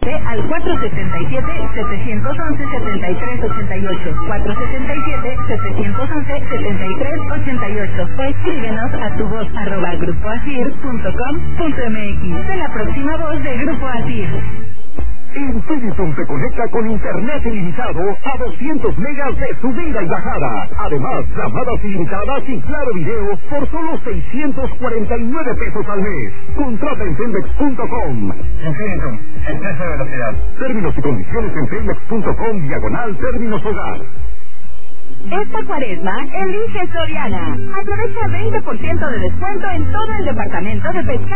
Al 477-711-7388, 477-711-7388, o escríbenos a tu voz @grupoasir.com.mx. Sé la próxima voz de Grupo Asir. Infinitum te conecta con internet ilimitado a 200 megas de subida y bajada. Además, llamadas ilimitadas y claro video por solo 649 pesos al mes. Contrata en Telmex.com. Infinitum, exceso de velocidad. Términos y condiciones en Telmex.com/términos hogar. Esta cuaresma, elige Soriana. Aprovecha 20% de descuento en todo el departamento de pescado.